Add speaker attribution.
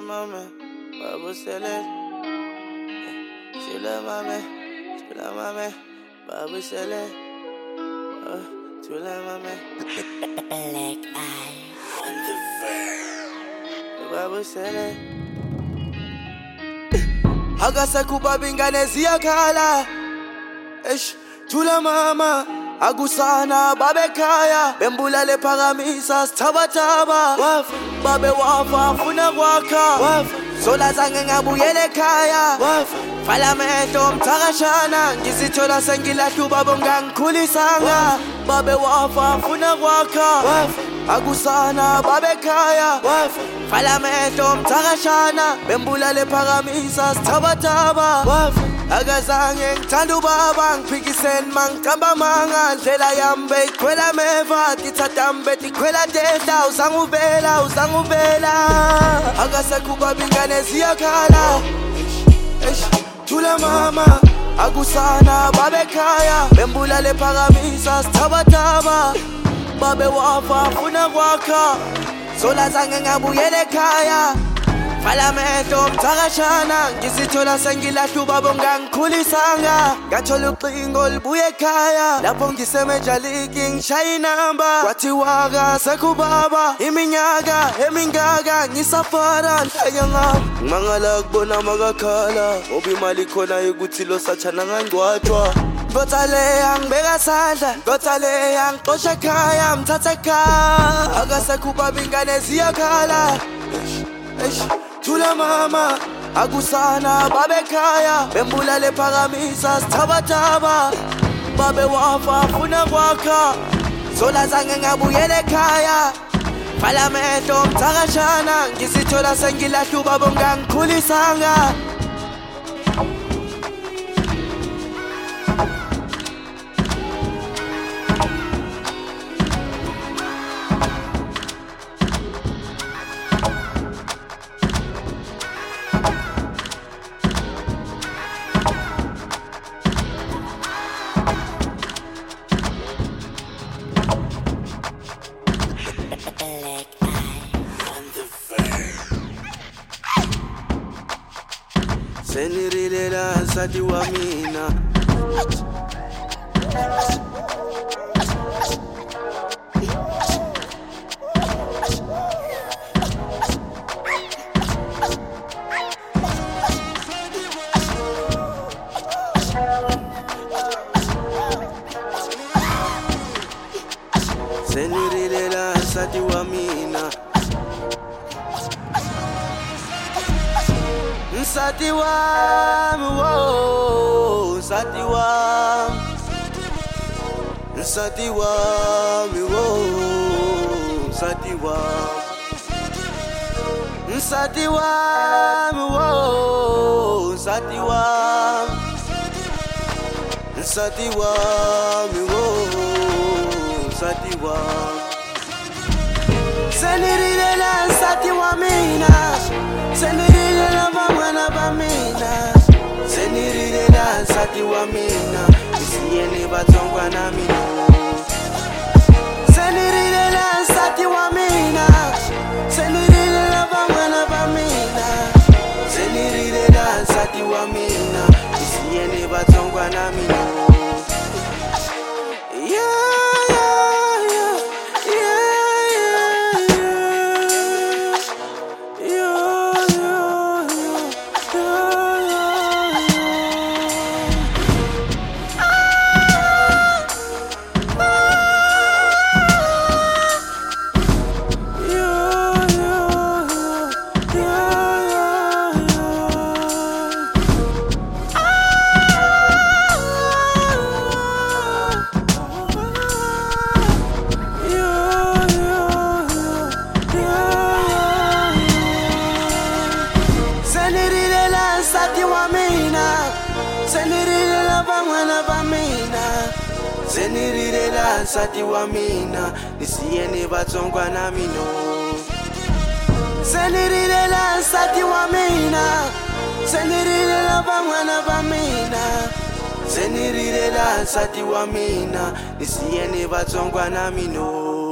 Speaker 1: mame, babu sele. Chula mame, babu sele. Chula mame.
Speaker 2: Black Eye.
Speaker 1: Babu sele. Agasa kubabingane ziyakhala. Chula mama. Agusana babekaya bembulale phakamisa sithabathaba wafa babe wafa funa kwakha wafa sola zange ngabuyele ekhaya wafa vala amehlo mthakashana ngizithola sengilahla ubaba ongangikhulisanga babe wafa funa kwakha wafa agusana babekaya wafa vala amehlo mthakashana bembulale phakamisa sithabathaba wafa akazange ngithanda ubaba ngiphikiseni mangithamba manga ndlela yami beyikhwela meva tithatambe tikhwela tehla uzangubela akasekho ubaba ingane ziyakhala thula mama akusana babekhaya bembulale phakamisa sithabathaba babe wafa funa kwakha sola zange ngabuyele ekhaya vala amehlo mthakashana ngizithola sengilahla ubaba ongangikhulisanga ngathola ucingo libuye ekhaya lapho ngiseMajor League ngishaya inamba kwathiwa akasekho ubaba iminyaka emingaka ngisafara nhlanya ngabo ngimangala kubona amakakhala ngoba imali khona ukuthi lo sathana ngangcwatshwa Ngotha le angibeka sandla ngotha le angixosha ekhaya mthatha ekhaya akasekho ubaba ingane ziyakhala Thula mama, akusana babekhaya bembulale phakamisa sithabathaba babe wafa funa kwakha sola zange ngabuyele ekhaya vala amehlo mthakashana ngizithola sengilahla ubaba ongangikhulisanga Senirile nsati wa mina Senirile nsati wa mina Nsati wami wo nsati wami nsati wami wo nsati wami nsati wami wo nsati wami nsati wami wo nsati wami Senirile nsati wa mina Senirile bamwana bamina Senirile nsati wa mina Isiyeni bathongwa na mina Senirile nsati wa mina Senirile bamwana bamina Senirile nsati wa mina Isiyeni bathongwa na mina Senirile bamwana bamina Senirile nsati wa mina Nisiyeni bathongwa na mino Senirile nsati wa mina Senirile bamwana bamina Senirile nsati wa mina Nisiyeni bathongwa na mino